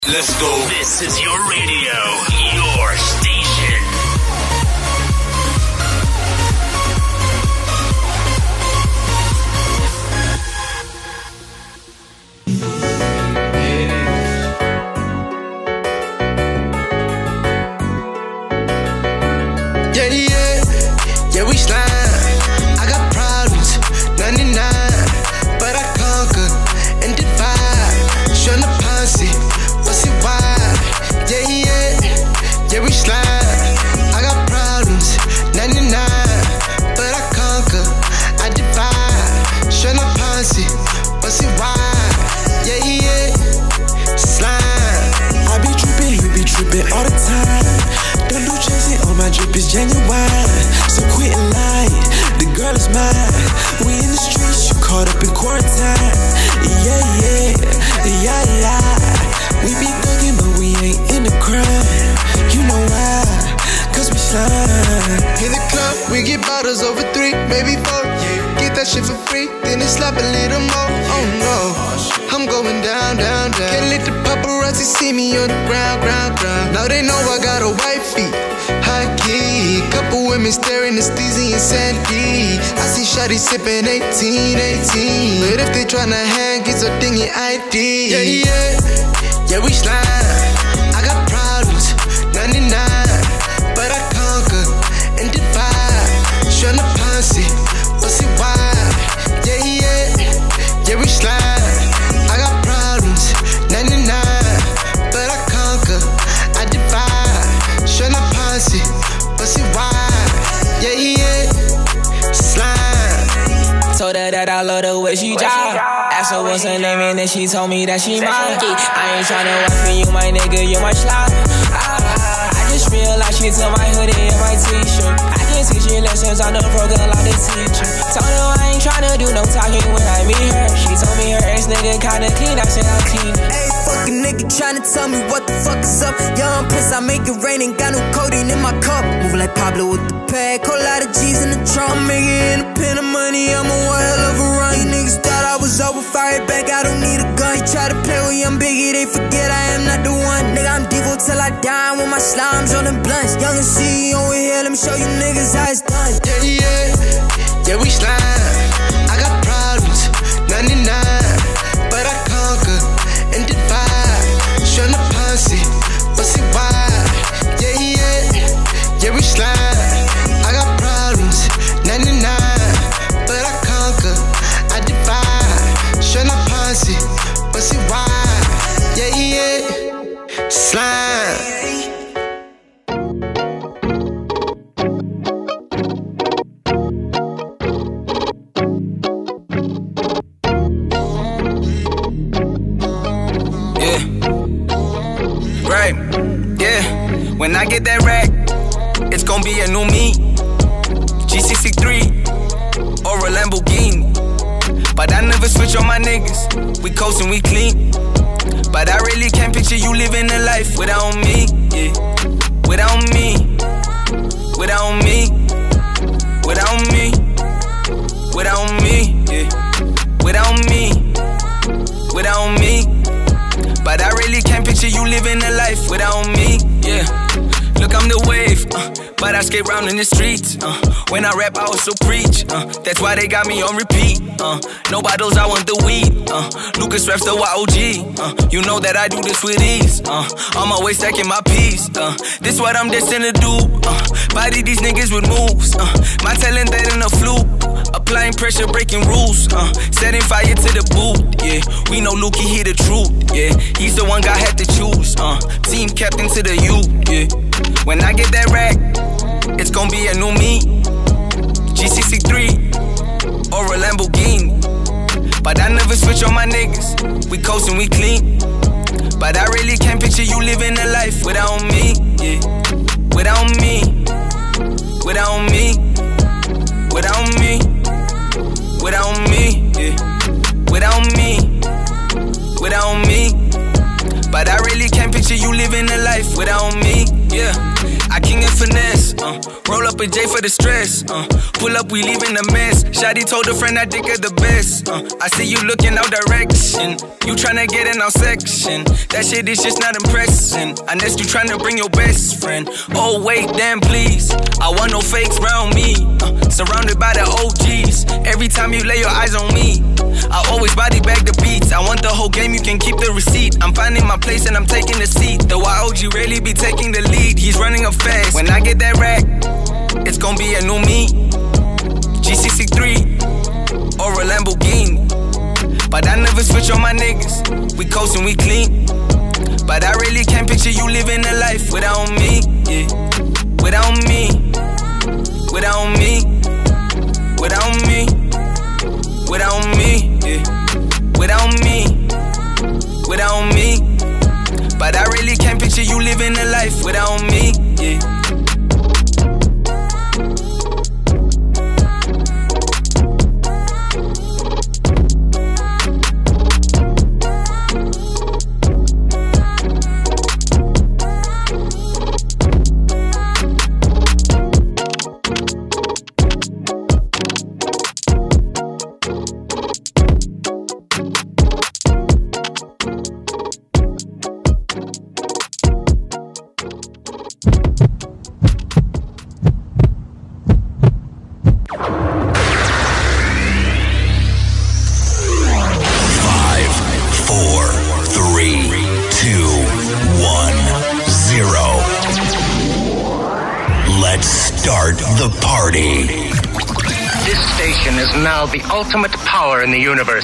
Let's go. This is your radio, your station. Yeah, we slime. I got problems, 99, but I conquer and divide. Show the posse, what's it wide? Yeah, we slime. I got problems, 99, but I conquer, I divide. Show the posse, what's it wide? Yeah, slime. I be trippin', you be trippin' all the time. Don't do chasing, all my drip is genuine. So quit lying, the girl is mine. We in the streets, you caught up in quarantine. Yeah. We be thuggin', but we ain't in the crime. You know why? Cause we slime. In the club, we get bottles over 3, maybe 4. Get that shit for free, then it slap a little more. Oh no, I'm going down. Can't let the paparazzi see me on the ground. Now they know I got a wifey, high key. Couple women staring at Steezy and Sandy. I see shawty sippin' 18. But if they tryna hang, get your dingy ID. Yeah, we slime. I got problems, 99, but I conquer and divide. Show the posse, what's it wide? Yeah, we slime. I got problems, 99, but I conquer, I divide. Show the posse, what's it wide? Yeah, slime. Told her that I love the way she drive. Asked her what's her name and then she told me that she mine. I ain't tryna work for you, my nigga, you my slide. I just realized she took my hoodie and my t-shirt. I can teach you lessons on the program like the teacher. Told her I ain't tryna do no talking when I meet her. She told me her ex nigga kinda clean, I said I'm clean. Hey, fucking nigga tryna tell me what the fuck is up. Young Prince, I make it rain, ain't got no codeine in my cup. Move like Pablo with the pack, whole lot of G's in the trunk. Make it independent money, I'm a one hell of a run. You niggas thought I was over, fired back, I don't need a gun. You try to play with young Biggie, they forget I am not the one. Nigga, I'm Devo till I die with my slimes on them blunts. Young and CEO over here, let me show you niggas how it's done. Yeah, we slime. I got problems, 99, but I conquer and divide. Show the posse, what's it wide? Yeah, we slime. I got problems, 99, but I conquer, I divide. Show the posse, what's it wide? Yeah, slime. When I get that rack, it's gon' be a new me. G63 or a Lamborghini. But I never switch on my niggas. We coastin', we clean. But I really can't picture you living a life without me. Yeah. Without me. Without me. Without me. Without me. Yeah. Without me. Without me. But I really can't picture you living a life without me, yeah. Look, I'm the wave, but I skate round in the streets. When I rap, I also preach. That's why they got me on repeat. No bottles, I want the weed. Lucas raps the YOG. You know that I do this with ease. On my way stacking my piece. This what I'm destined to do. Body these niggas with moves. My talent that in a fluke. Applying pressure, breaking rules. Setting fire to the booth. Yeah, we know Lukey, he the truth. Yeah, he's the one God had to choose. Team captain to the U. Yeah. When I get that rack, it's gon' be a new me. G63 or a Lamborghini. But I never switch on my niggas. We coastin', we clean. But I really can't picture you living a life without me. Yeah. Without me. Without me. Without me. Without me. Yeah. Without me. Without me. But I really can't picture picture you living a life without me, yeah. I king and finesse, roll up a J for the stress, pull up, we leaving a mess. Shawty told a friend I think her the best, I see you looking out direction, you tryna get in our section. That shit is just not impressing, unless you tryna bring your best friend. Oh wait, damn please, I want no fakes around me, surrounded by the OGs. Every time you lay your eyes on me, I always body bag the beats. I want the whole game, you can keep the receipt. I'm finding my place and I'm taking the seat. The YOG really be taking the lead, he's running up fast. When I get that rack, it's gon' be a new me. GCC3 or a Lamborghini, but I never switch on my niggas. We coastin', we clean, but I really can't picture you living a life without me, yeah. Without me, without me, without me, without me, yeah. Without me, without me, but I really can't picture you living a life without me, yeah. 0. Let's start the party. This station is now the ultimate power in the universe.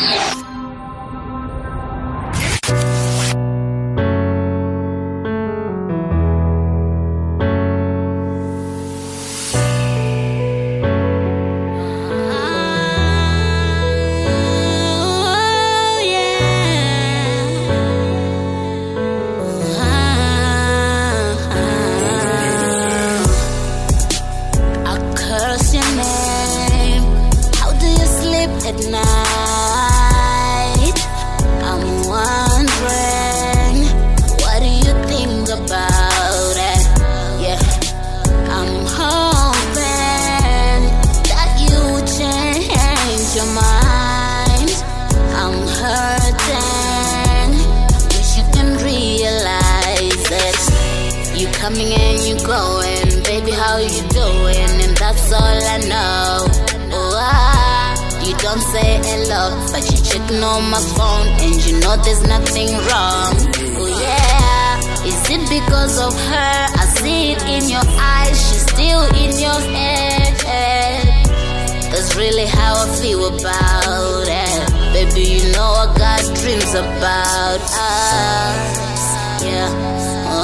Coming and you going, baby, how you doing? And that's all I know. Oh, you don't say hello, but you checking on my phone, and you know there's nothing wrong. Oh yeah, is it because of her? I see it in your eyes, she's still in your head. That's really how I feel about it. Baby, you know I got dreams about us. Yeah.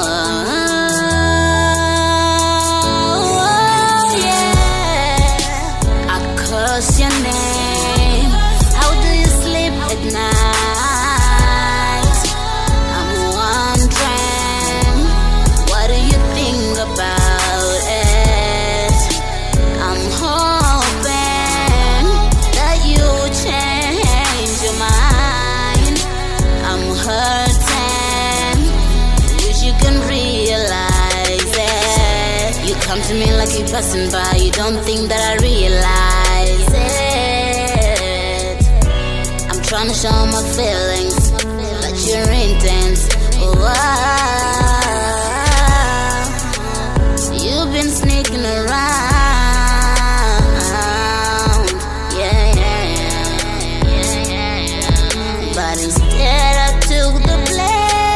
What's your name? How do you sleep at night? I'm wondering, what do you think about it? I'm hoping that you change your mind. I'm hurting, wish you can realize it. You come to me like you're passing by, you don't think that I realize. I'm trying to show my feelings, but you're intense. You've been sneaking around, yeah. But instead I took the blame.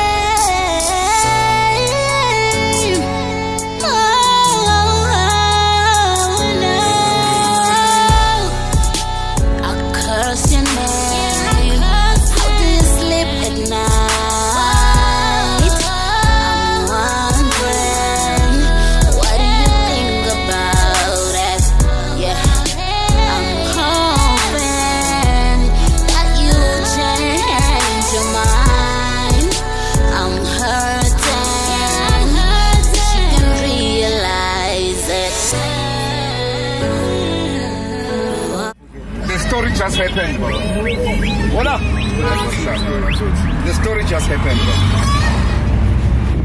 Just happened, bro. What up? The story just happened, bro.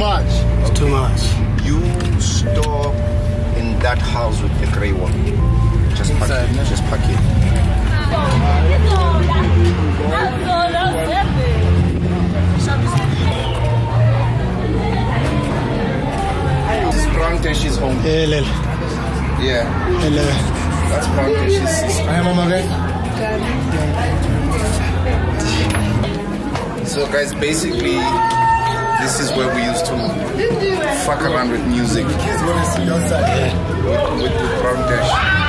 much. It's too much. You store in that house with the grey one. Just pack it. Just pack it. This is Brown Tesh's home. Yeah. That's Brown Tesh's sister. I am on my way. So guys, basically, this is where we used to fuck around with music. With Brown Tesh.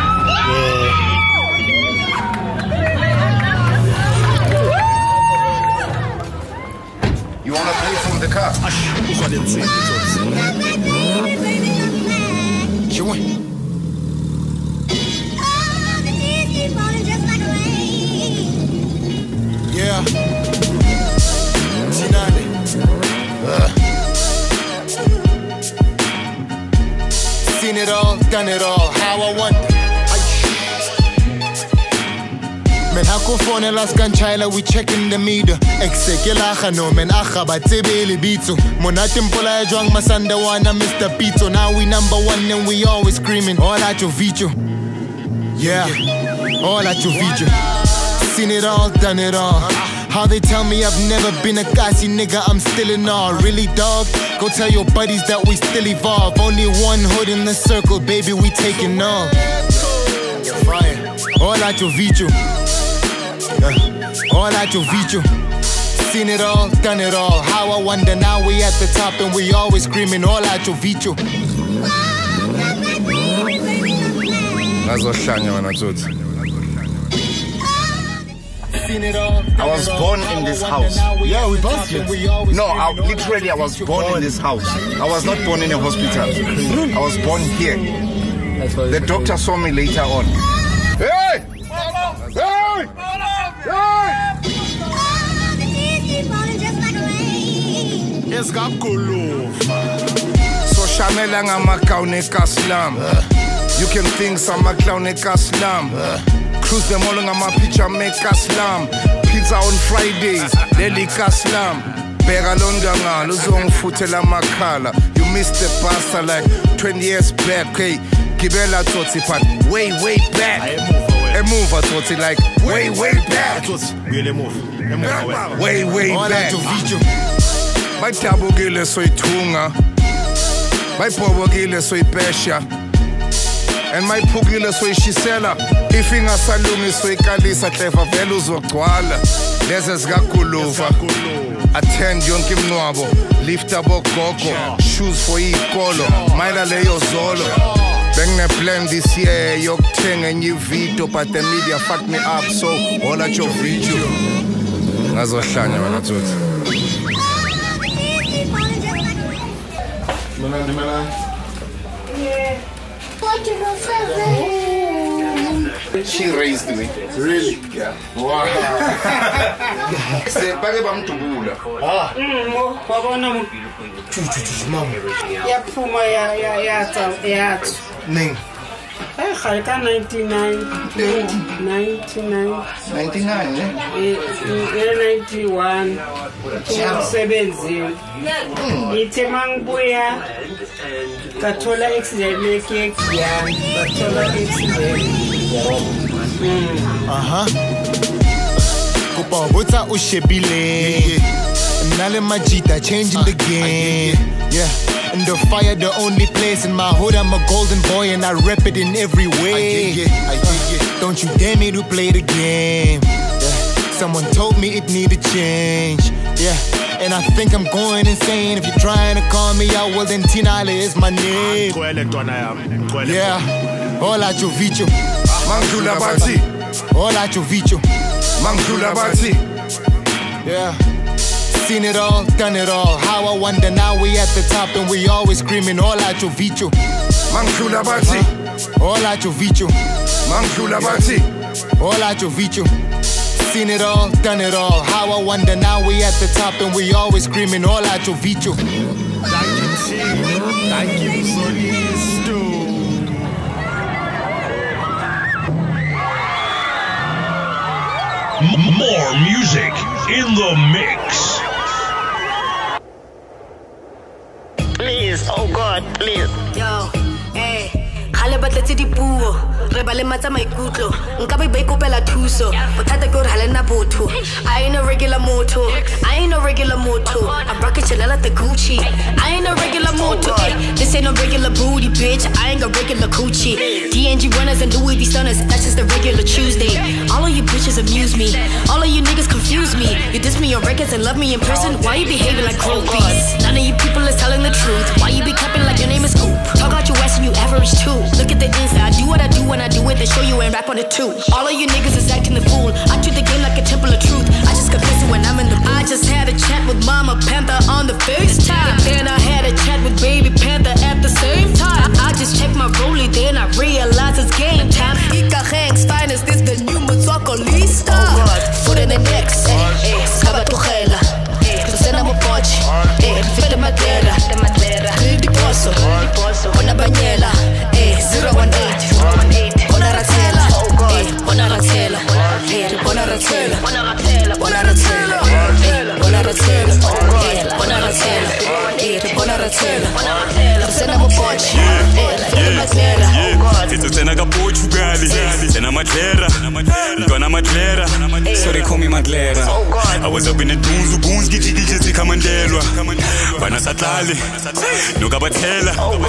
You wanna play from the car? Yeah. Seen it all, done it all, how I want it. Men hakufone las kanchaila, we checking the meter. Exekelaga no men aga batsebele bitso. Monate mpola ya jwang masanda wana Mr. Pizzo. Now we number one and we always screaming all at your video. Yeah, all at your video. Seen it all, done it all. How they tell me I've never been a gassy nigga, I'm still in awe. Really, dog? Go tell your buddies that we still evolve. Only one hood in the circle, baby, we taking off. All at your video. All at your video. Seen it all, done it all. How I wonder, now we at the top and we always screaming all at your video. I was born in this house. Yeah, we both did. No, I was born in this house. I was not born in a hospital. I was born here. The doctor saw me later on. Hey! Hey! Hey! Yes, so Shamela ngama clown kaslam. You can think some clown kaslam. Cruise them all on my picture, make kaslam. Pizza on Fridays, daily kaslam. Begalonganga, luzong futela makala. You missed the pasta like 20 years back, hey. Kibela totsi pat, way back. A move a totsi like, way back. Way back. My tabo gile soy tunga. My pobo gile soy pesha. And my pugile soy shisela. Ifinga salungi soy kalisa clever velus waqwala. Lezes gakuluva. Attend yonke mnwabo. Lift up gogo. Shoes for ikolo. Maila leyo zolo. Bang plan this year. Yok teng and you veto. But the media fucked me up. So all at your video. Nazo shanya wanatut. She raised me. Really? Yeah. Wow. Sepake bamdubula. Yaphuma yathi. Ning. Khalika 99. 99, eh? 91. Umsebenzi. Ithe mangibuya kathola accident lekiyekiyani. Kathola accident. Kupabutsa ushebile. Nale majita changing the game. Yeah. And the fire, the only place in my hood. I'm a golden boy and I rep it in every way. Don't you dare me to play the game. Yeah. Someone told me it needed change. Yeah. And I think I'm going insane. If you're trying to call me out, well then Tinale is my name. Yeah. All at your video. Mangdula Bati. All at your video. Mangdula Bati. Yeah. Seen it all, done it all. How I wonder, now we at the top and we always screaming all at your video. Mangdula Bati. All at your video. Mangdula Bati. All at your video. Seen it all, done it all. How I wonder, now we at the top and we always screaming all at your video. Thank you, Solisto. More music in the mix. please. Oh God, please. Yo, hey. Hale batletse dipuo re ba le matsa maikutlo nka ba ikopela thuso bothata ke gore hale na botho I ain't a regular moto I'm rocking Chanel at the Gucci I ain't a regular moto this ain't no regular booty bitch I ain't got regular coochie DNG runners and Louis V stunners that's just a regular Tuesday all of you bitches amuse me all of you niggas confuse me you diss me on records and love me in person why you behaving like groupies none of you people is telling the truth why you be capping like your name is Scoop talk out your ass and you average too look at the inside, I do what I do when I do it, they show you and rap on it too. All of you niggas is acting the fool. I treat the game like a temple of truth. I just confess it when I'm in the booth. I just had a chat with Mama Panther on the FaceTime. Then I had a chat with Baby Panther at the same time. I just checked my rollie, then I realized it's game time. Ika Hang's finest, this the new Motswako Lista. Foot in the necks, Skaba Tuchela. Kusena Mopochi, Fete Madera. Lidi Poso, Ona Banyela. 018 Bona Ratela Bona Ratela Bona Ratela Bona Ratela Bona Ratela Bona Ratela Bona Ratela Bona Ratela Sena Mopochi Matera It's Sena Portugal Sena Matera Dona Matera So they call me Matera I was up in the dunes Goons Gigi Kamandelwa Bana Satlali Nukabatela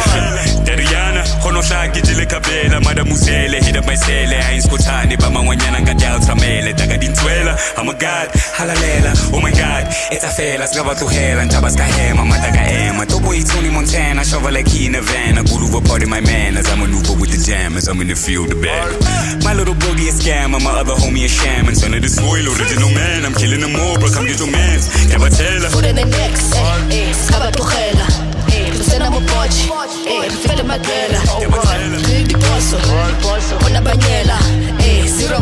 Deriana Honoshaki Jile Capella Madame Musele Hit up my cell I ain't Skotani Bama Wanyana Gadal Tramele Dagadintuela I'm a god Halalela Oh my god It's a fella Skaba to hell And Tabaska Hema Mataga Ema Tobo Tony Montana Shovel like he in a van I go over party my man As I maneuver with the jam As I'm in the field of bed My little boogie a scammer My other homie a shaman Son of the soil Original man I'm killing them all Bro come get your mans Cabatella Foot in the necks Skaba to hell Sena Mopochi Fete Madera Lidi Poso Bona Banyela 018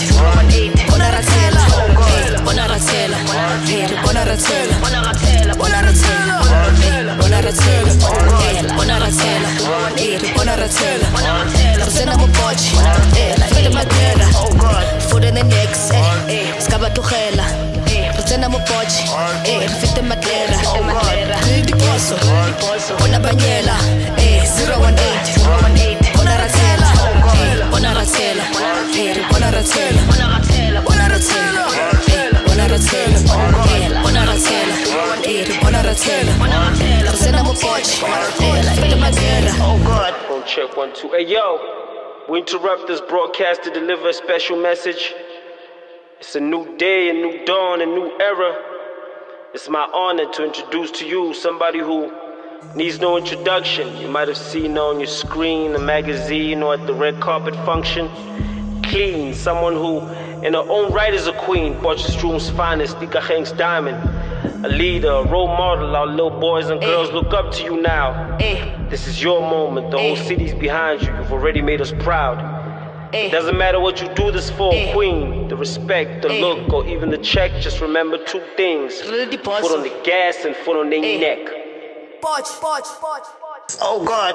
Bona Ratela Bona Ratela Bona Ratela Bona Ratela Bona Ratela Bona Ratela Bona Ratela Bona Ratela Sena Mopochi Fete Madera Foot in the necks Skaba Tuchela Sena Mopochi Fete Madera Lidi Poso Bona Banyela 018 Bona Ratela Bona Ratela Bona Ratela Bona Ratela Bona Ratela Bona Ratela Bona Ratela Sena Mopochi Fete Madera Check 1 2 Hey yo we interrupt this broadcast to deliver a special message. It's a new day, a new dawn, a new era. It's my honor to introduce to you somebody who needs no introduction. You might have seen her on your screen, a magazine, or at the red carpet function. Clean, someone who in her own right is a queen, Potchefstroom's finest, Ika Hang's diamond. A leader, a role model, our little boys and girls look up to you now. This is your moment, the whole city's behind you, you've already made us proud. It doesn't matter what you do this for, queen, the respect, the look, or even the check, just remember 2 things. Foot on the gas and foot on their neck. Oh God.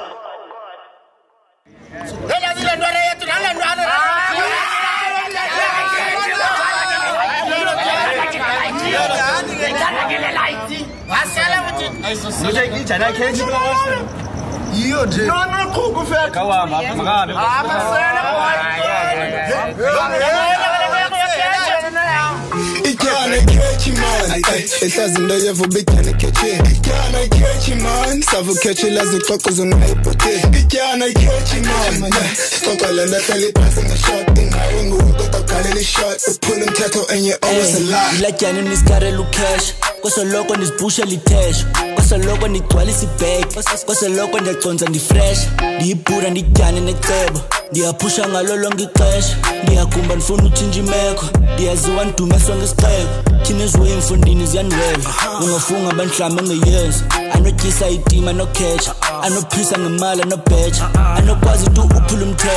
It doesn't know you for big can catch it. Can I catch you, man? Savo catch it as a cockles on my potty. Can I catch you, man? Cockle and that's a passing a shot thing. I won't go to call it a shot. Pull them tattoo and you're always alive. Like Janin is got a look cash. Cause a lock on this bush a litash. Cause a lock on the quality bag. Cause a lock on the tons and the fresh. The put and the can in the table. They are pushing a long cash. They are kumban for no change meko. They are the one to mess on the style. Kines way in funding is unwell. Ungafunga bantlama ngeyears. I know kiss I team, I no catch. I know peace and a mile and no patch. I know quasi to upul umthetho.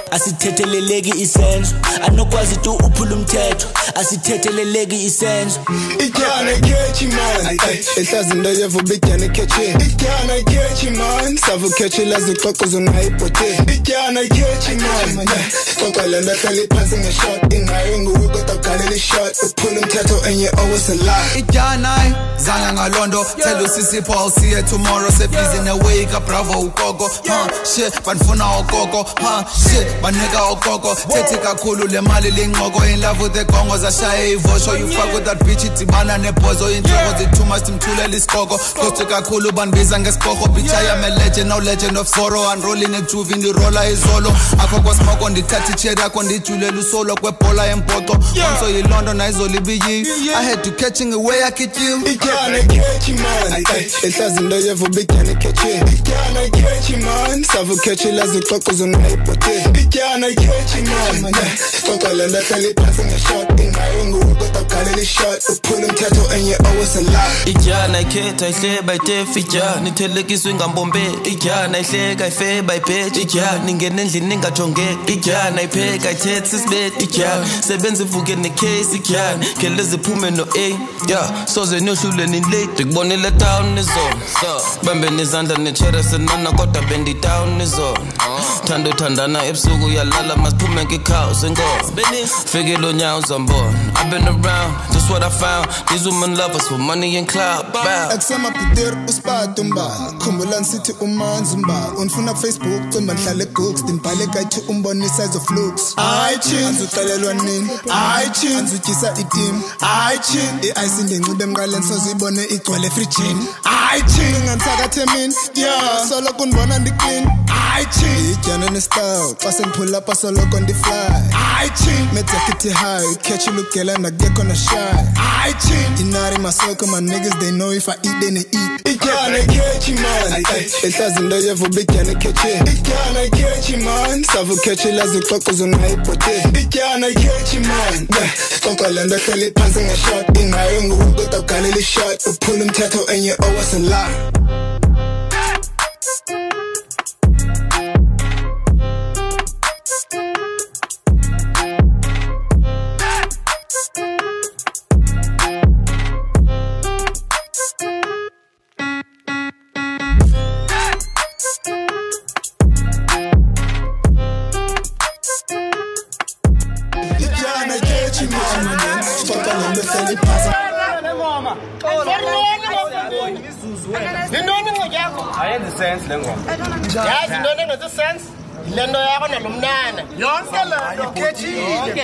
asithetheleleki isenzo anokwazi tu uphula umthetho asithetheleleki isenzo ityana ikhethi man ehlazi into yevuba ityana ikhethi ityana ikhethi man savu khethi lazixoxozo nayibhote ityana ikhethi man xoxa le nto hleli phansi ngeshot ingayo nguwe kodwa ugalela ishot uphula umthetho and you always a lie ityana zanga ngalondo tell usisi Paul see you tomorrow say busy na wake up bravo ukoko shit banifuna ukoko shit banika ukoko thethi kakhulu le mali lengqoko in love with the gongo zashaya ivosho you fuck with that bitch idibana nebhozo inhloko zithuma simthulela isikoko koste kakhulu banbiza ngesikoko bitch I am a legend no legend of sorrow and rolling a juve in the roller izolo akho kwasmoko ndithatha icherry yakho ndijulela usolo kwebhola empoto so in London ayizolibiyi I had to catching away I kid you ityana ikhethi man ehlazi into yevuba ityana ikhethi ityana ikhethi man savu khethi lazixoxozo nayibhote ityana ikhethi man xoxa le nto hleli phansi ngeshot ingayo nguwe kodwa ugalela ishot uphula umthetho and you always a lie ityana ikhetha ihleba itefi ityana ithelekiswe ngambombe ityana ihleka ifeba ibheji ityana ingena endlini ingajongeki ityana ipheka ithethe sisibeti ityana sebenza ivuke necase ityana khele ziphume no-A soze niyohlule nilate ndikubonile town nizona bambe nezandla nechere senana kodwa bendidown nizona thanda uthandana ebusuku uyalala masiphume ngekhouse enkomo fike lo nyawo zambona I've been around just what I found these women lovers for money and clout akusema Peter usipata umbala khumbula nsithi umanzi umbala unifuna Facebook cimba nhlale gooks ndimbhale kayithi umbona size of looks ayichin uxelelwa nini ayichin utyisa itim ayichin iice ndinxibe emqaleni sozibone igcwele fridgini ayichin ngantsakathe mina solo kunibona ndiclean ayichin ityana nestyle xa sendiphula apha soloko ndifly ayichin medzakithi high catch you look gela nakekho na shy ayichin inari masoko my niggas they know if I eat then they eat ityana ikhethi man ehlazi into yevuba ityana ikhethi ityana ikhethi man savu khethi lazixoxozo nayibhote ityana ikhethi man xoxa le nto hleli phansi ngeshot ingayo nguwe kodwa ugalela ishot uphula umthetho and you always a lie sense le ngoma yazi into engenza sense lento yakho nalomnana yonke lento khethile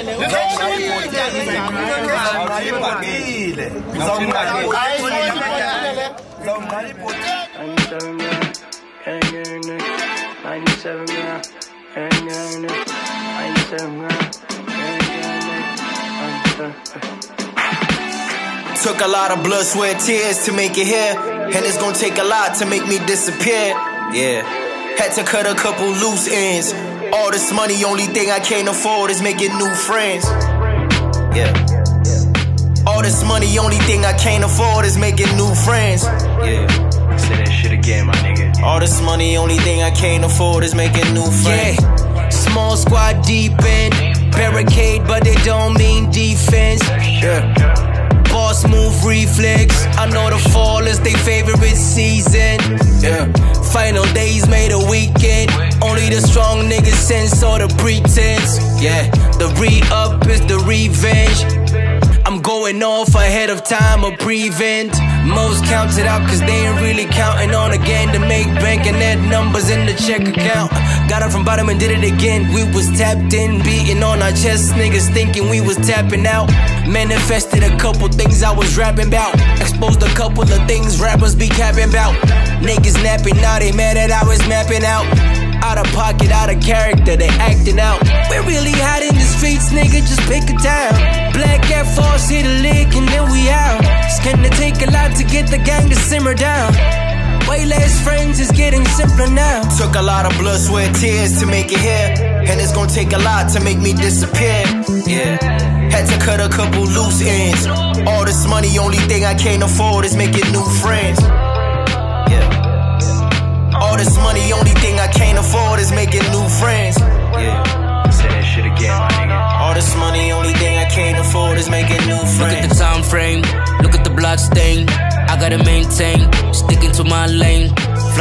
ayibhakile Took a lot of blood, sweat, tears to make it here, and it's gonna take a lot to make me disappear. Yeah, had to cut a couple loose ends. All this money, only thing I can't afford is making new friends. Yeah, all this money, only thing I can't afford is making new friends. Yeah, say that shit again, my nigga. All this money, only thing I can't afford is making new friends. Yeah, small squad deep in, barricade, but they don't mean defense. Yeah. Boss move reflex. I know the fall is their favorite season. Yeah. Final days made a weekend. Only the strong niggas sense all the pretense. Yeah. The re-up is the revenge. I'm going off ahead of time, a prevent. Most counted out cause they ain't really counting on again to make bank and add numbers in the check account. Got up from bottom and did it again. We was tapped in, beating on our chests. Niggas thinking we was tapping out. Manifested a couple things I was rapping about. Exposed a couple of things rappers be capping about. Niggas napping now, they mad that I was mapping out. Out of pocket, out of character, they acting out. We're really hot in the streets, nigga, just pick a town. Black Air Force, hit a lick and then we out. It's gonna take a lot to get the gang to simmer down. Way less friends is getting simpler now. Took a lot of blood, sweat, tears to make it here, and it's gonna take a lot to make me disappear. Yeah, had to cut a couple loose ends. All this money, only thing I can't afford is making new friends. Yeah, all this money, only thing I can't afford is making new friends. Yeah.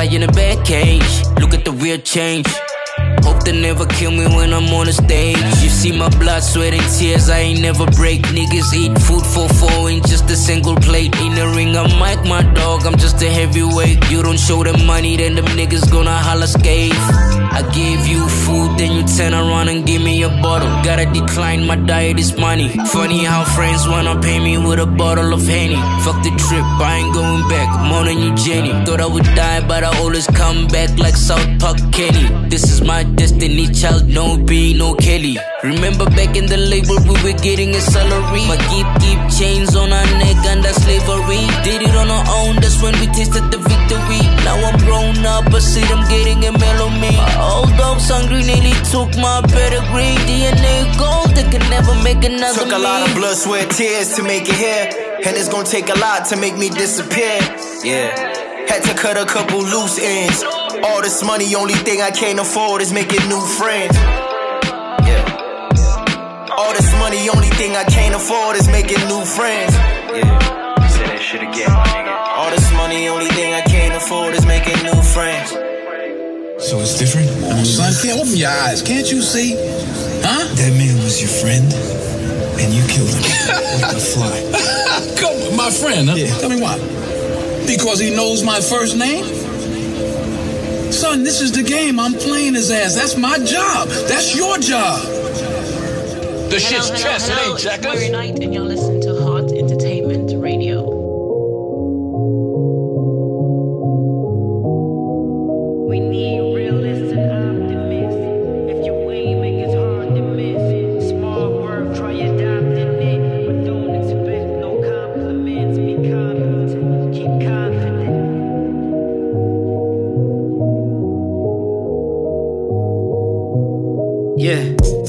fly in a bad cage. Look at the real change. Hope they never kill me when I'm on the stage. You see my blood, sweat and tears, I ain't never break. Niggas eat food for 4 in just a single plate. In the ring, I'm Mike, my dog, I'm just a heavyweight. You don't show them money, then them niggas gonna holler scathe. I give you food, then you turn around and give me a bottle. Gotta decline, my diet is money. Funny how friends wanna pay me with a bottle of Henny. Fuck the trip, I ain't going back, more than you Jenny. Thought I would die, but I always come back like South Park Kenny. This is my destiny, child, no B, no Kelly. Remember back in the label, we were getting a salary. But keep chains on our neck under slavery. Did it on our own, that's when we tasted the victory. Now I'm grown up, I see them getting a mellow me. My old dogs hungry, nearly took my pedigree. DNA gold, they can never make another Took a lot of blood, sweat, tears to make it here. And it's gonna take a lot to make me disappear. Yeah, had to cut a couple loose ends. All this money, only thing I can't afford is making new friends. Yeah. All this money, only thing I can't afford is making new friends. Yeah. Say that shit again, my nigga. All this money, only thing I can't afford is making new friends. So it's different? Son, can't open your eyes. Can't you see? Huh? That man was your friend, and you killed him like a fly. Come on, my friend, huh? Yeah. Tell me why. Because he knows my first name? Son, this is the game. I'm playing his ass. That's my job. That's your job. The shit's chess, it ain't checkers. Warrior Night, and you're listening to Hot Entertainment Radio. We need realists and optimists. If you ain't make it hard to miss. Small work, try adopting it. But don't expect no compliments. Be confident, keep confident. Yeah,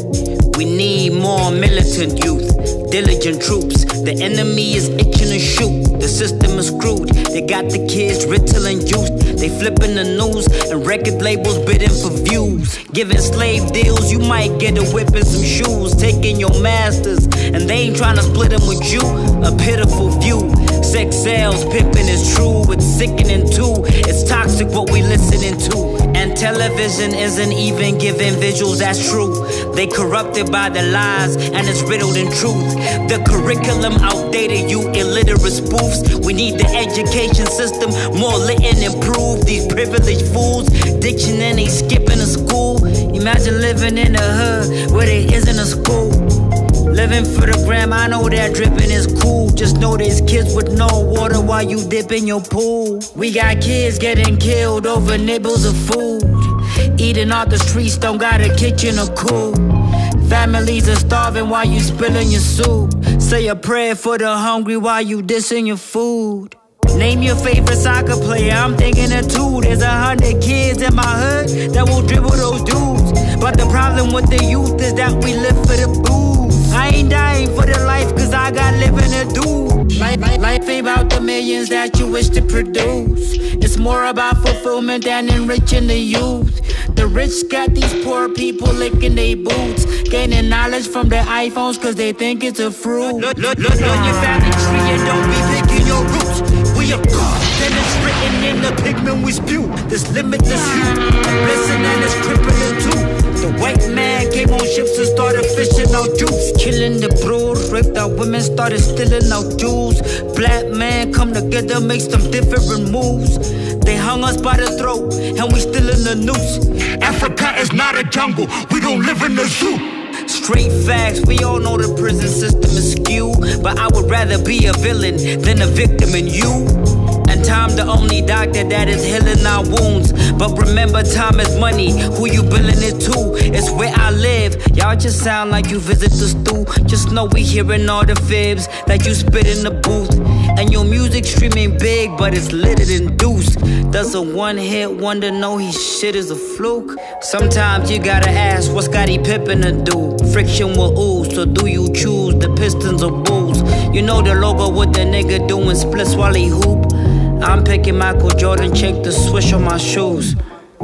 we need more militant youth, diligent troops. The enemy is itching to shoot. The system is screwed. They got the kids riddling youth. They flipping the news and record labels bidding for views. Giving slave deals, you might get a whip and some shoes. Taking your masters and they ain't trying to split them with you. A pitiful view. Sex sales, pimping is true. It's sickening too. It's toxic what we listening to. And television isn't even giving visuals, that's true. They corrupted by the lies and it's riddled in truth. The curriculum outdated, you illiterate spoofs. We need the education system more lit and improved. These privileged fools ditching and they skipping a school. Imagine living in the hood where there isn't a school. Living for the gram, I know that dripping is cool. Just know there's kids with no water while you dip in your pool. We got kids getting killed over nibbles of food. Eating off the streets, don't got a kitchen or cool. Families are starving while you spilling your soup. Say a prayer for the hungry while you dissing your food. Name your favorite soccer player, I'm thinking of two. There's 100 kids in my hood that will dribble those dudes. But the problem with the youth is that we live for the booze. I ain't dying for the life cause I got living to do. Life ain't about the millions that you wish to produce. It's more about fulfillment than enriching the youth. The rich got these poor people licking their boots, gaining knowledge from their iPhones cause they think it's a fruit. Look on your family tree and don't be picking your roots. We are God, then it's written in the pigment we spew. This limitless youth, a blessing and it's crippling too. The white man came on ships and started fishing out juice. Killing the brood, raped our women, started stealing out jewels. Black man come together, make some different moves. They hung us by the throat, and we still in the noose. Africa is not a jungle, we don't live in the zoo. Straight facts, we all know the prison system is skewed. But I would rather be a villain than a victim in you. And time the only doctor that is healing our wounds. But remember, time is money, who you billing it to? It's where I live, y'all just sound like you visit the stew. Just know we hearing all the fibs that you spit in the booth. And your music streaming big, but it's littered and deuce. Does a one-hit wonder know his shit is a fluke? Sometimes you gotta ask, what's Scottie Pippen to do? Friction will ooze, so do you choose the Pistons or Bulls? You know the logo with the nigga doing splits while he hoop. I'm picking Michael Jordan, check the swish on my shoes.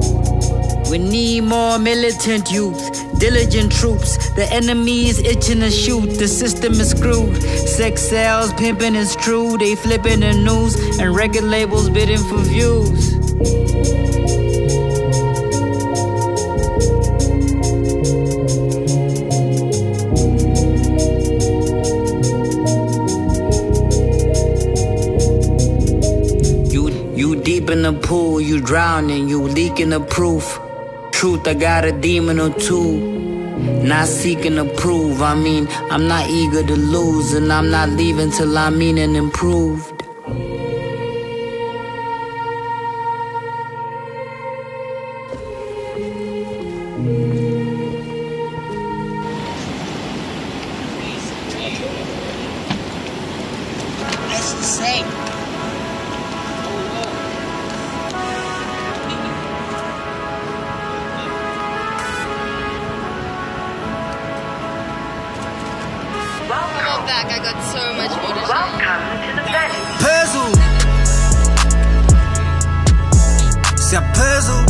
We need more militant youth, diligent troops. The enemy is itching to shoot, the system is screwed. Sex sells, pimping is true. They flipping the news and record labels bidding for views. pool, you drowning, you leaking the proof. Truth, I got a demon or two. Not seeking to prove, I mean, I'm not eager to lose, and I'm not leaving till I mean and improved. That's insane. Welcome back. I got so much more to Welcome to the venue. Puzzle. C'est un puzzle.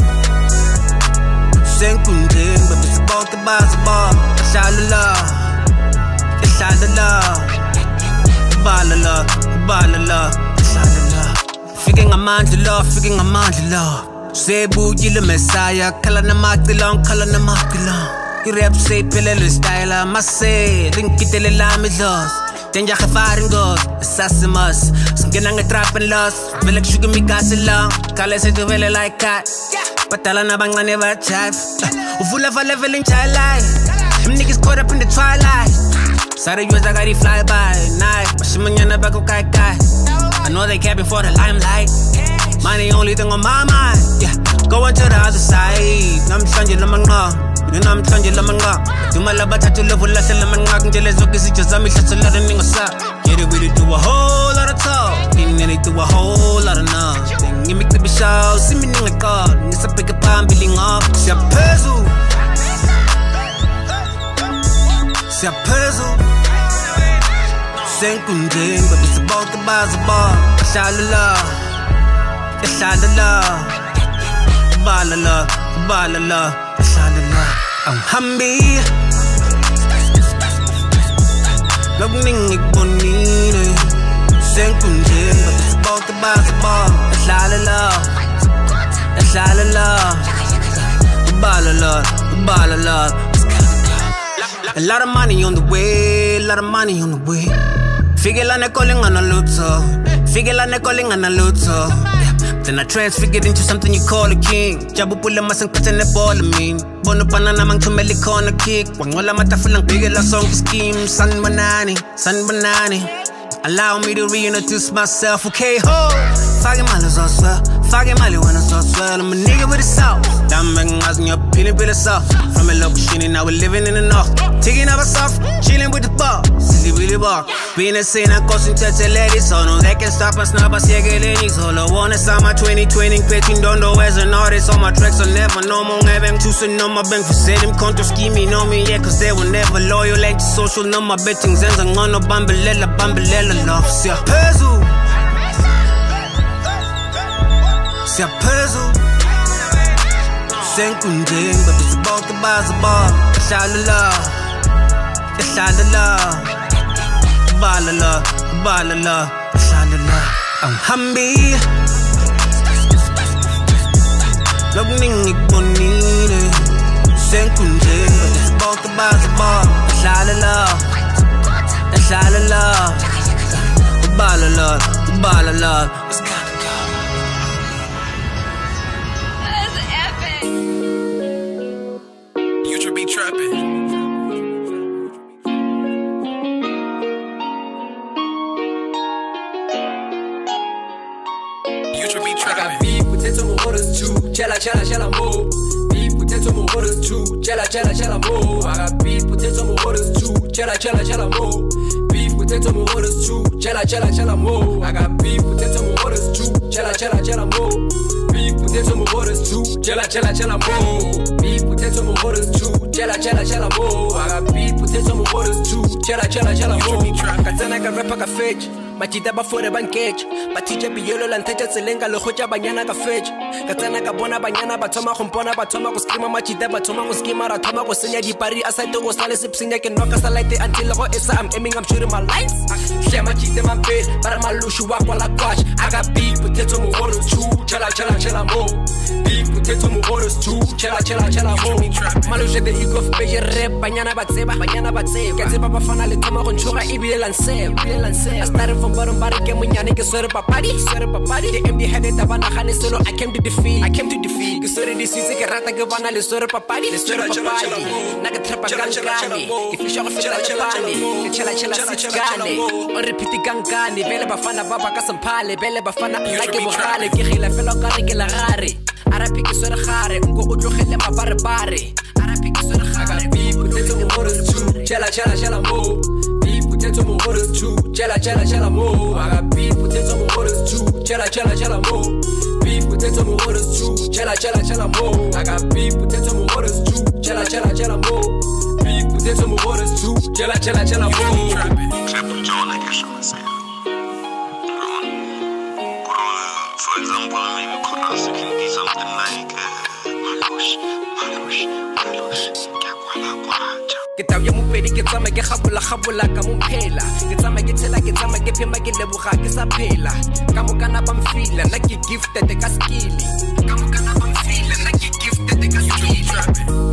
Senkunding, but it's about the basketball. Shalala, shalala, balala, balala, shalala. Figing a mandala, figing a mandala. Sebu yile messiah, kala na magdilang, kala na magdilang. I-rap say pilelo style, mase, ringkitele lamidos. Tenya gevaringos, assassimus. Singena nge-trap and lost. Velek sugar mi kasi lang. Kala se tu vele like cat. Patala na bang never chat. Uvula for leveling child life. Them niggas caught up in the twilight. Sorry you I got it fly by night. Mashimanya bako kai kai. I know they capping for the limelight. Money only thing on my mind. Yeah, going to the other side. I'm trying to lamang nga. I'm trying to lamang nga. Dumalaba tattoo level la sa lamang nga. Kung jele zoki si chazami siya sa lada ningo sa. Yeah, they really do a whole lot of talk. And then they do a whole lot of nothing. You make the bishaw, see me ninga ka. Nisa pick up and billing up. Siya puzzle. Siya puzzle. Senkunding, but it's about the basketball. Shalala, shalala, balala, balala, shalala. I'm humby. Logning bonine. Senkunding, but it's about the basketball. Shalala, shalala, balala, balala. A lot of money on the way, a lot of money on the way. Figure la ne calling on a luto. Figure la ne calling on a luto. Then I transfigured into something you call a king. Jabu pula masang kata ne ball mean. Bono pana namang tumeli corner kick. Wang wala matafulang bigger la song scheme. San banani. Allow me to reintroduce myself, okay ho. Fucking mali as well. Fucking mali when I saw swell. I'm a nigga with a south. Damn bang as you're peeling pretty soft. From a local shitty, now we're living in the north. Taking up a soft, chilling with the bar. Silly really bar. Being a scene, I'm causing touch a lady. So no, they can stop us now, but see again. All I want is my 2020. Creating don't know as an artist. All my tracks are never no more. Having two so no my bank for setting control scheming on me. Yeah, cause they were never loyal. Like social, no my betting. Zenz and on no bambelela, bambelela love. See a puzzle. See a puzzle. Senkunding, but it's about the basketball. Shalala, shalala, balala, balala, shalala. I'm humby. Logning bonine. Senkunding, but it's about the basketball. Shalala, shalala, balala, balala. Future be trapping. Future be trapping. I got beef with some orders too. Chella mo. Beef with some orders too. Chella mo. I got beef with some orders too. Chella mo. Beef with some orders too. Chella mo. I got beef with some orders too. Chella mo. Beef with some orders too. Chella mo. Beef with some orders too. Chella mo. I got beef with some orders too. Chella mo. Katsana ka rapper ka fetch. Machita ba fore ban catch. Batija biyelo la nteja tselenga lo khoja banyana ka fetch. Katsana ka bona banyana ba thoma go mpona ba thoma go screama machita ba thoma go schema ra thoma go senya dipari aside go sale sipsinya ke noka sa light until go esa I'm aiming I'm shooting my lights. Share machita man pay para malushu wa kwa la kwash. I got beef with some orders too. Chella mo. Beef with some orders too. Chella mo. Malushe the ego of pay rap banyana ba tseba. Ke tseba ba fana le thoma go ntshoga ibile la nse. I started from Bari ke munyane ke swere papadi ke empty headed tabana gane selo I came to defeat ke swere di sitse ke rata ke bana le swere papadi na ke trapa kankane ke fisha go feta lepane ke chela sitskane on repeat kankane bele bafana baba ka semphale bele bafana nna ke bogale ke gila fela ka re ke la gare arapi ke swere gare nko o tlogele mabare arapi ke swere gare people tell me what is true chela mo Potato mo what is true, chela mo. I got beef, potato mo what is true, chela mo. Beef, potato mo what is true, chela mo. I got beef, potato mo what is true, chela mo. Beef, potato mo what is true, chela mo. For example, maybe chorus can be something like Malush. Ke tauya mo pedi ke tsama ke gabola ka mo phela ke tsama ke tshela ke tsama ke phema ke leboga ke sa phela ka mo kana ba mfila na ke gifted ka skill ka mo kana ba mfila na ke gifted ka skill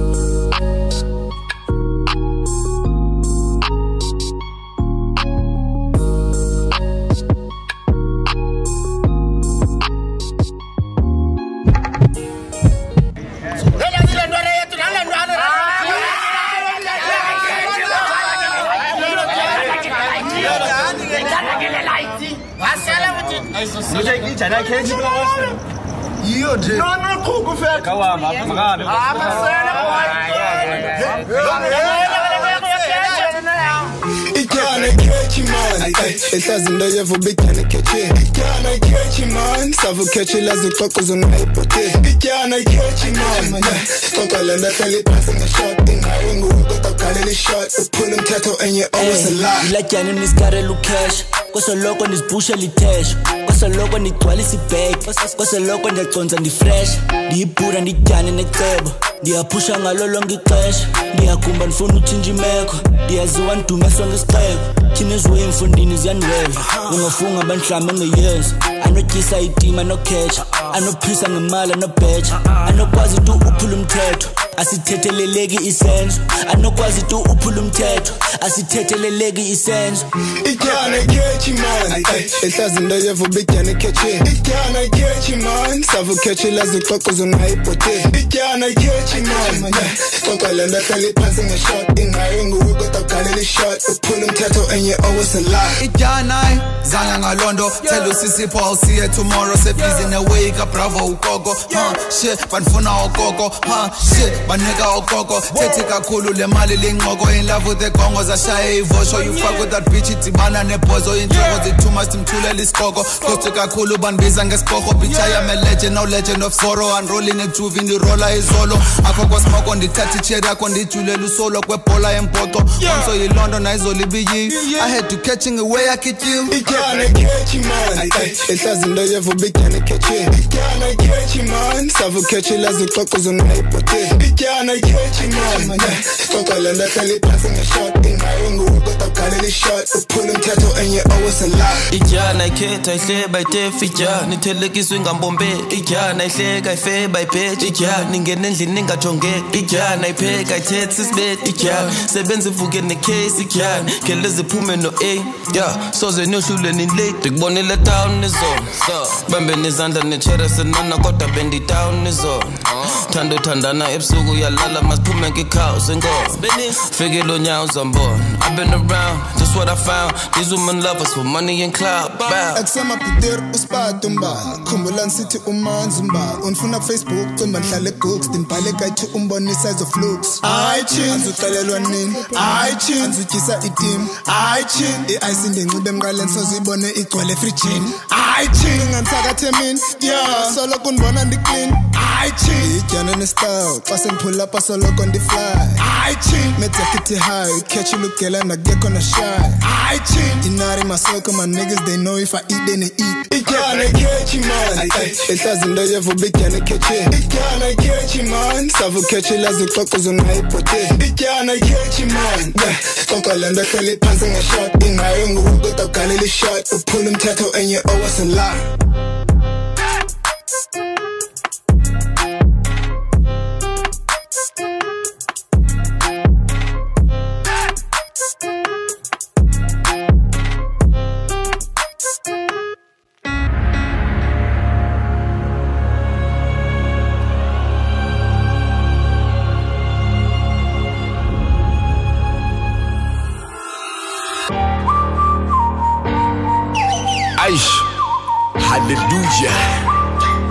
Ehlazinto yevuba ityana ikhethe ityana ikhethe man savu khethe lazo xoxo zonayipothe ityana ikhethe man xoxa le nto hleli phasi ngeshot ingawe nguwe kodwa ugalela ishot uphula umthetho enye always a lie ilatyana niskarela ucash kosoloko ndizibhushe lithesho kosoloko ndigcwalisa ibag kosoloko ndiyaconza ndifresh ndiyibhura ndityane necebo ndiyaphusha ngalo lonke ixesha ndiyagumba ndifuna utshintsha imeko ndiyaziwa ndidumeswa ngesixeko thina eziwe emfundini ziyandiwela ungafunga abantlama ngeyenza anotyisa itima nokhetha anophisa ngemali anobheja anokwazi tu uphula umthetho asithetheleleki isenzo anokwazi tu uphula umthetho asithetheleleki isenzo ityana ikhethe man ehlazinto yevuba ityana ikhethe ityana ikhethe man savu khethe lazo xoxo zonayipothe ityana ikhethe man xoxa le nto hleli phasi ngeshot ingawe nguwe kodwa ugalela ishot uphula umthetho enye always a lie ityana zanga ngalondo tell usisi Paul see you tomorrow se busy in a wake up bravo ukoko shit banifuna ukoko shit banika ukoko thethi kakhulu le mali lenqoko in love with the Congo zashaya ivosho you fuck with that bitch itibana nebhozo inhloko zithu must imthulela isikoko kothi kakhulu banbiza ngesibhoko bitch I am a legend no legend of sorrow and rolling a juve in the roller izolo akho kosmoko ndithatha icheri yakho ndijulela usolo kwebhola empoto onso yiLondon ayizolibiyi I had to catching away I get you ityana ikhethe man ehlazinto yevuba ityana ikhethe ityana ikhethe man savu khethe lazo xoxo zonayipothe ityana ikhethe man xoxa le nto hleli phasi ngeshot ingawe nguwe kodwa ugalela ishot uphula umthetho enye always a lie ityana ikhetha ihleba itefa ityana ithelekiswe ngambombe ityana ihleka ifeba ibheja ityana ingena endlini ingajongeki ityana ipheka ithetha sisibet ityana sebenza ivuke necase ityana khele ziphume no-a soze niyohlule nilate ndikubonile town nizona bambe nizandla netshera senana kodwa benditown nizona thanda uthandana ebusuku uyalala masiphume ngekhouse enkomo fike lo nyawo zambona I've been around just what I found these women love us for money and clout akusema Peter usipata umbala khumbula nsithi umanzi umbala unifuna Facebook cimba ndihlale books ndibhale kathi umbona size of looks ayichin uxelelwa nini ayichin utyisa itim ayichin iice ndinxibe emqaleni sozibone igcwele fridgini ayichin ngantsakathe mina solo kunibona ndiclean ayichin ityana nestyle xa sendiphula apha soloko ndifly ayichin medzakithi high catch you look gela nakekho na shy ayichin inari masoko my niggas they know if I eat then they eat ityana ikhethe man ehlazinto yevuba ityana ikhethe ityana ikhethe man savu khethe lazo xoxo zonayipothe ityana ikhethe man xoxa le nto hleli phantsi ngeshot ingawe nguwe kodwa ugalela ishot uphula umthetho enye always a lie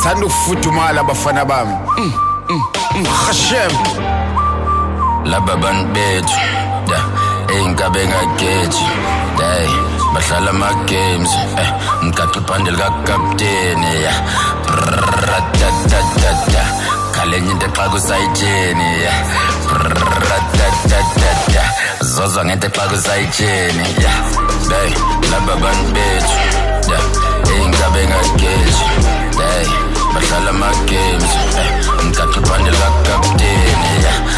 bathanda ukufudumala abafana bami Hashem laba bantu bethu eyinkabe ngageji bahlala ama games ngicaqe ibhandle kakapteni kalenye into xa kusayitsheni zozwa ngento xa kusayitsheni laba bantu bethu eyinkabe ngageji bahlala ama games ngicaqe ibhandle kakapteni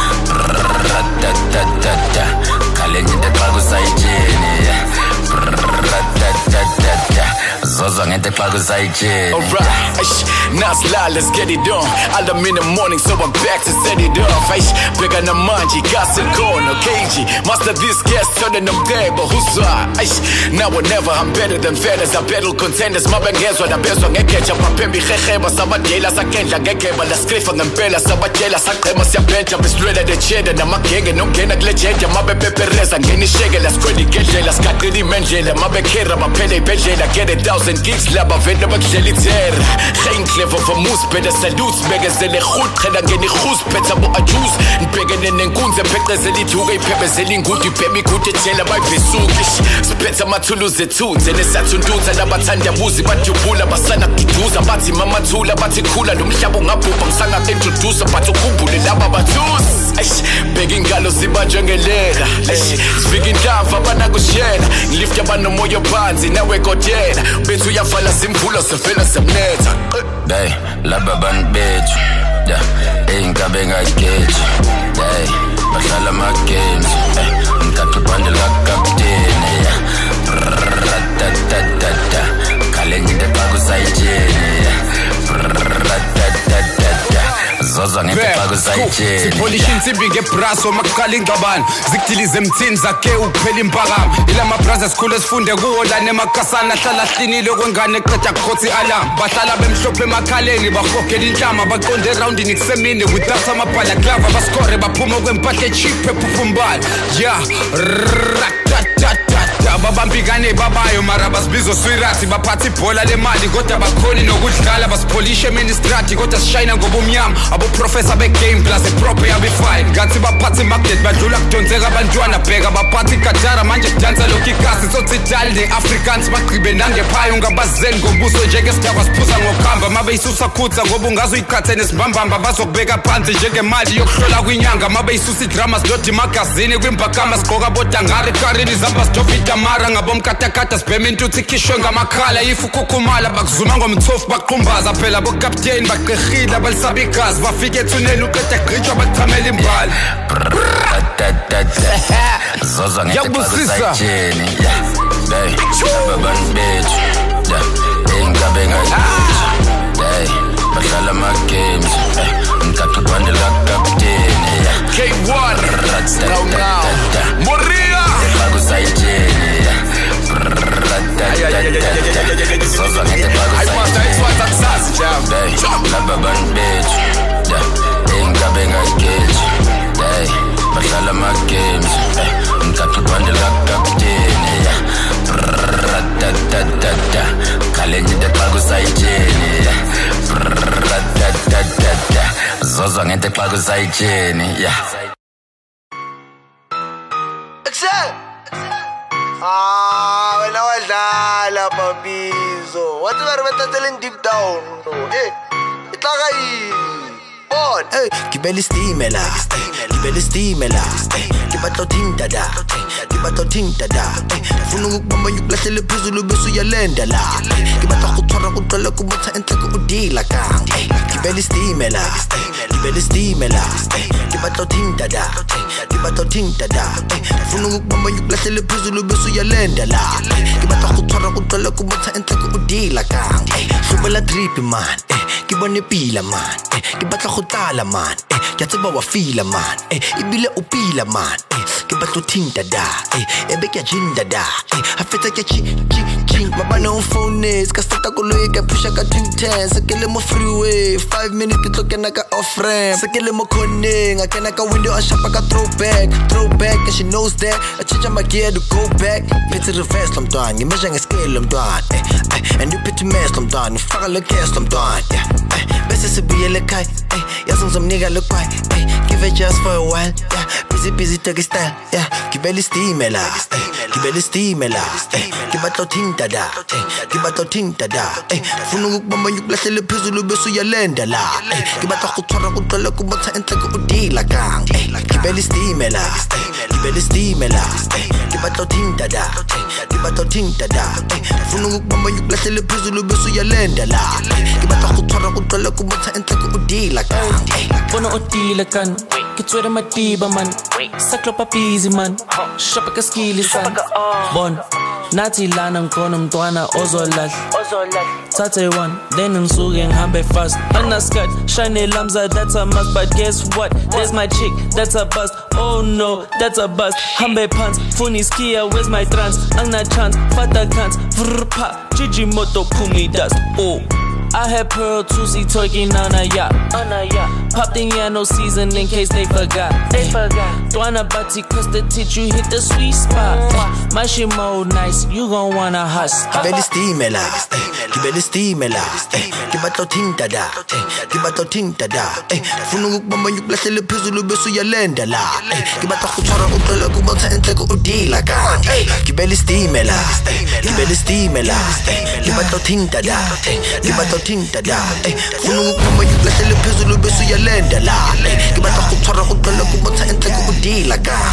kalenye into xa kusayitsheni zozwa ngento xa kusayitsheni. Alright, now let's get it on. I'm in the morning, so I'm back to set it off. Bigger than manji, gas and corn, KG. Master this guest, turning them there, but who's now or never, I'm better than feathers. I battle contenders, my bang hands when I best on catch up. Pembi Heba, Sabadela, Sakenda, Gageba, the script on the Bella, Sabadela, Sakema, Bench, I'm straight at the chair, and I'm a king, and no can glitch, my baby Perez, and Kenny Shagel, that's pretty get jealous, got the Mangela, my Bekera, my Pele, Pejela, get 1,000 gigs, lab of it, but Jeliter. Geen clever voor moes, bij de salutes, beggen ze niet goed, ga dan geen goes, pet abo a juice, beggen in een koen, ze pekken ze niet toe, peppen ze niet goed, die peppen goed, het chellen bij bezoekers, spetsa matulu ze toe, ze is dat zo'n doet, ze dat batanja buzi, bat je boela, basana tutuza, bati mama tula, bati kula, lumshabu ngapu, pamsanga introduce, batu kubule, laba batus, begin galo ziba jungelera, speaking kava bana kushena, lift ya bano moyo panzi, nawe kotena, betu ya fala simfula, se fela semneta. Laba bantu bethu eyinkabe ngageji bahlala ama games ngicaqe ibhandle kakapteni kalenye into xa kusayitsheni zozwa ngento xa kusayitsheni sipolisha insimbi ngebraso makuqala ingxabano zikudilize emthini zakhe ukuphela impakamo ila mabrothers sikhule sifunde kuwo lana emakasana ahlala hlinile kwengane eqeda kukhotha i-alarm bahlala bemhlophe emakhaleni bahogela inhlama baqonde erawundini kusemini without amabhala glava baskore baphuma kwempahla echip ephuphumbayo babambikane babayo mara basibizo swirati baphatha ibhola lemali kodwa bakhoni nokudlala basipolisha eministrati kodwa sishayina ngobumnyama aboprofessor begame plus eproper yabifine ngathi baphatha imagnet badlula kudonseka abantwana bheka baphatha ikatara manje kudansa lokhu ikasi sothidali ne-africans bagqibe nangephayo ungabazeni ngobuso njengesidakwa siphuza ngokuhamba mabe yisusa khutha ngoba ungaze uyikhathe nesibambamba bazokubeka phansi njengemali yokuhlola kwinyanga mabe yisusa idrama silodi magazini kwimbakama sigqoka bodangare ekarini zamba stopita mara ngabomkatakata sibhema intuthu ikhishwe ngamakhala ifu khukhumala bakuzuma ngomthofu baqhumbaza phela bokapteni baqehile abalisaba igazi bafike ethuneni uqeda gqitshwa bachamela imbali zozwa ngento xa kusayitsheni laba bantu bethu eyinkabe ngageji bahlala ama games ngicaqe ibhandle kakapteni K1 Moria xa kusayitsheni zozwa ngento xa kusayitsheni laba bantu bethu eyinkabe ngageji bahlala ama games ngicaqe ibhandle kakapteni kalenye into xa kusayitsheni zozwa ngento xa kusayitsheni wena wadlala babizo wathi bari batatele deep down itlaka yini bon gibela istimela libatla uthinta da funa ukubamba ukulahlele phezulu bese uyalenda la ngibatla ukuthora kuqala kubatha enhloko udila kang gibela istimela libatla uthinta da funa ukubamba ukulahlele phezulu bese uyalenda la ngibatla ukuthora kuqala kubatha enhloko udila kang hlubela drip man ngibone pila man ngibatla go tala man ke tseba wa feel man ibile upila man ke batlo thinta da ebe ke jinda da a fetsa ke chi King, mabana on phone is Kastata koloi ka pusha ka 210 Sakele mo freeway 5 minutes ke tlo kena ka off ramp Sakele mo corning I kena ka window I shop ka throwback and she knows that I change my gear to go back Pit to reverse lomntwana Ngimesha ngescale lomntwana And you pit to mess lomntwana Ufaka le gas lomntwana Bese sibuyele ekhaya Yazi ngizomnika lo kwai Give it just for a while busy take style Gibele steamela Gibele steamela Gibatlo tinta da Gibatlo tinta da Funa ukubamba ngikulahlele phezulu bese uyalenda la Gibatlo kuthora kuqala kubatha enhloko udila gang Gibele steamela Gibele steamela Gibatlo tinta da Gibatlo tinta da Funa ukubamba ngikulahlele phezulu bese uyalenda la Gibatlo kuthora kuqala kubatha enhloko udila gang Bona udila kan Kitswere matiba man Saklo papizi man Shoppa ka skili san Bon Nathi lana ngkhona mntwana ozolahl Thathe one Then ngisuke ngihambe fast Anaskat Shine lamza that's a must But guess what There's my chick That's a bust Oh no That's a bust Hambe pants Funi skia Where's my trance Angna chance Fata kants Vrpa Gigi moto pumi dust Oh I had Pearl 2C twerking on a yacht. Popped in no season in case they forgot. Dwana Bati cause the teach you hit the sweet spot. My shit mode nice, you gon' wanna hustle. Gibele steamela, Gibele steamela, Gibatlo tinta da, Gibatlo tinta da. Funa ukubamba ngikulahlele phezulu bese uyalenda la. Gibatlo kuthora uqala kubatha enhloko udila gang. Gibele steamela, Gibele steamela, Gibatlo tinta da, Gibatlo tinta da Funa ukubamba ngikulahlele phezulu bese uyalenda la Gibatla kuthora uqala kubatha enhloko udila gang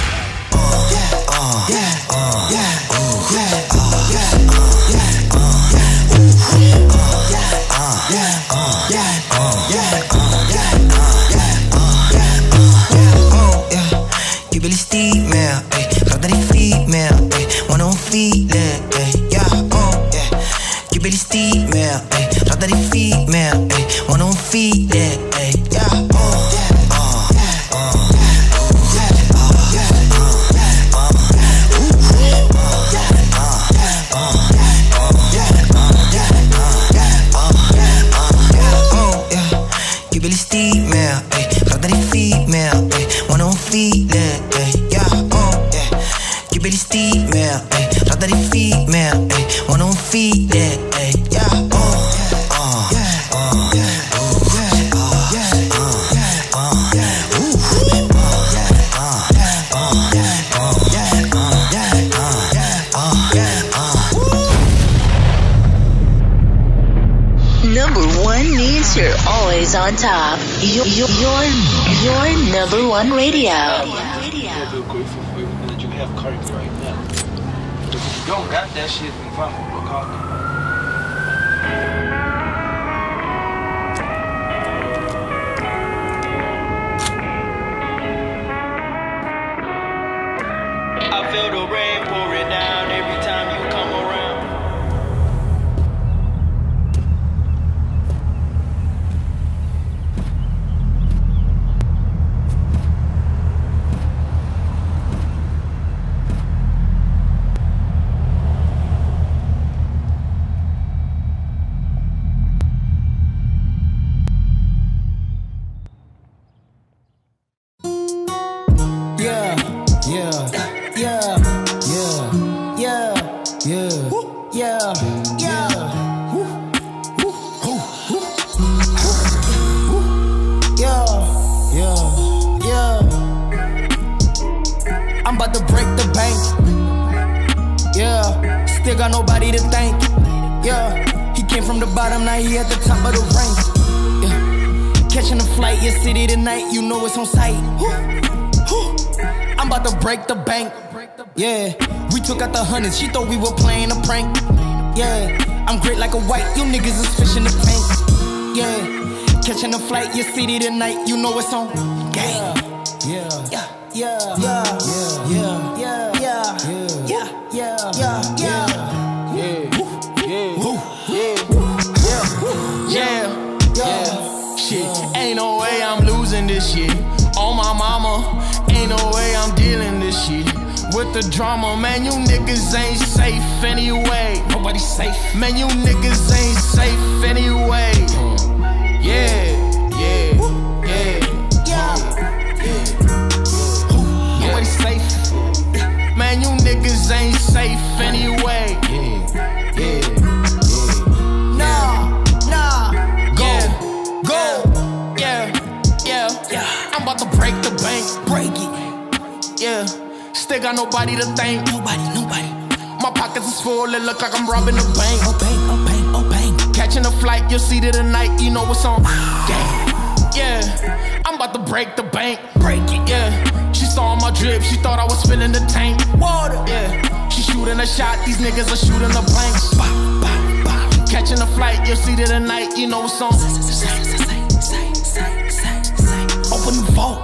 Gibele steamel, gaat naar die female, wanna on feeling, Gibele steamel, gaat naar die female, wanna on feeling, Gibele steamel, gaat naar die female, wanna on feeling, Gibele steamel, gaat naar die female, wanna on feeling, Number one means you're always on top. Your number one radio. I'm real grateful for everything that you have currently right now. If you don't got that shit, then fine, we'll call it. I feel the rain pouring down every time you come around. I'm about to break the bank. Yeah, still got nobody to thank. Yeah, he came from the bottom, now he at the top of the rank. Yeah, catching a flight, your city tonight, you know it's on sight. I'm about to break the bank. Yeah, we took out the hundreds, she thought we were playing a prank. Yeah, I'm great like a white, you niggas is fish in the tank. Yeah, catching a flight, your city tonight, you know it's on gang. Yeah, yeah. Yeah, yeah, yeah, yeah, yeah, yeah, yeah, yeah, yeah, yeah. Shit, ain't no way I'm losing this shit. On my mama, ain't no way I'm dealing this shit. with the drama, man, you niggas ain't safe anyway. Nobody safe. Man, you niggas ain't safe anyway. Yeah, yeah, yeah, yeah. Nobody safe. Man, you niggas ain't safe anyway. Yeah, nah, go, yeah. I'm about to break the bank, break it. Yeah, still got nobody to thank. Nobody. My pockets is full, it look like I'm robbing a bank. Oh bang. Catching a flight, you'll see it tonight, you know what's on. Yeah, I'm about to break the bank, break it. Yeah, she saw my drip, she thought I was filling the tank. Water. Yeah, she shooting a shot, these niggas are shooting a blank. Catching a flight, you'll see it tonight, you know what's on. Open the vault.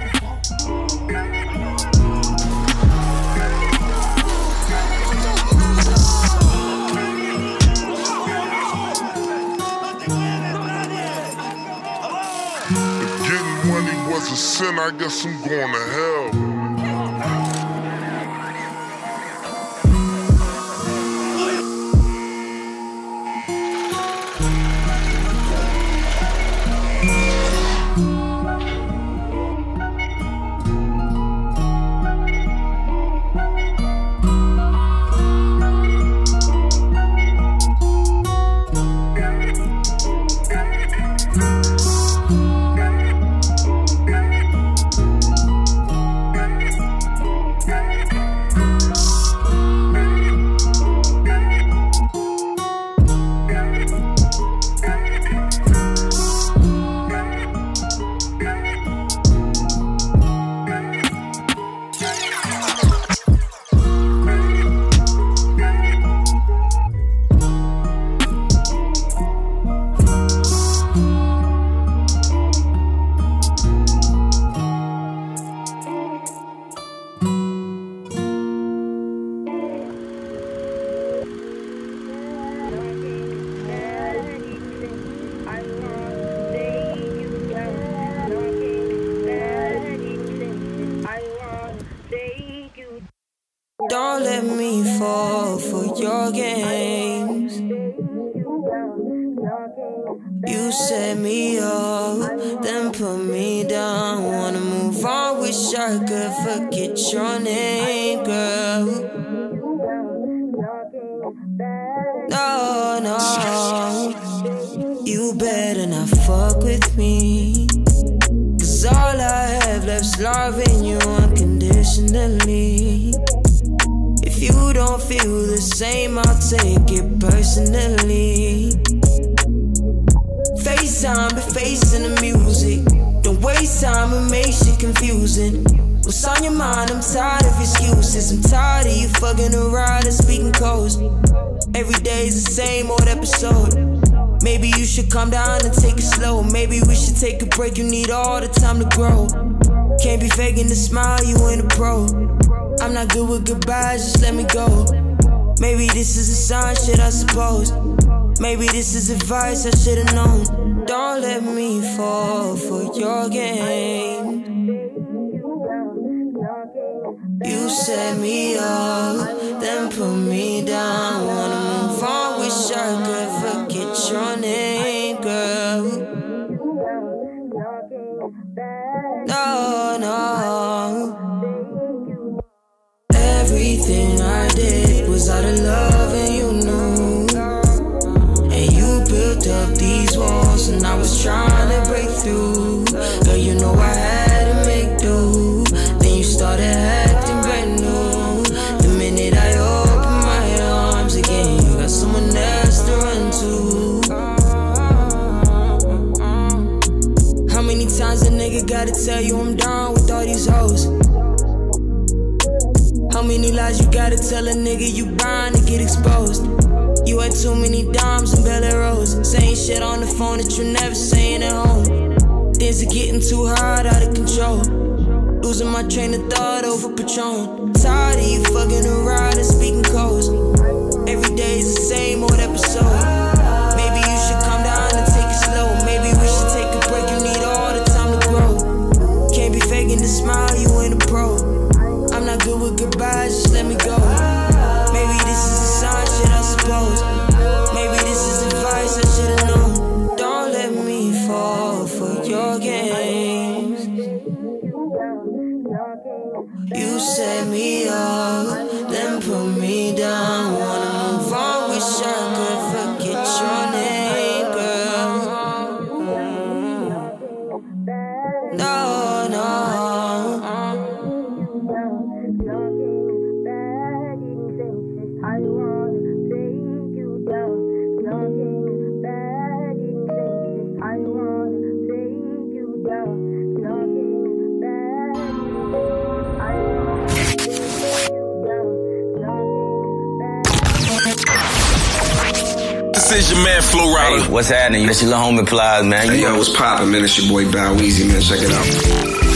Was a sin, I guess I'm going to hell. Don't let me fall for your games. You set me up, then put me down. Wanna move on, wish I could forget your name, girl. No, you better not fuck with me. 'Cause all I have left's loving you unconditionally. If you don't feel the same, I'll take it personally. FaceTime, be facing the music. Don't waste time, it makes you confusing. What's on your mind? I'm tired of excuses. I'm tired of you fucking around and speaking codes. Every day's the same old episode. Maybe you should calm down and take it slow. Maybe we should take a break, you need all the time to grow. Can't be faking the smile, you ain't a pro. I'm not good with goodbyes, just let me go. Maybe this is a sign, shit, I suppose. Maybe this is advice I should've known. Don't let me fall for your game. You set me up, then put me down. Wanna move on, wish I could forget your name, girl. No. Everything I did was out of love and you knew. And you built up these walls and I was trying to break through. Girl, you know I had to make do. Then you started acting brand new. The minute I opened my arms again, you got someone else to run to. How many times a nigga gotta tell you I'm down with all these hoes? How many lies you gotta tell a nigga you bound to get exposed? You had too many dimes and Bella Rose, saying shit on the phone that you never saying at home. Things are getting too hard, out of control. Losing my train of thought over Patron. Tired of you fucking around and speaking codes. Every day is the same old episode. Maybe you should calm down and take it slow. Maybe we should take a break, you need all the time to grow. Can't be faking the smile, you ain't a pro. I'm not good with goodbyes, your games. You set me up, then put me down. Wanna move on, wish I could forget your name, girl. No, no. This is your man Flo Rida. Hey, what's happening? This your little homie Plies, man. Hey, yo, what's poppin', man? It's your boy Bow Weezy, man. Check it out.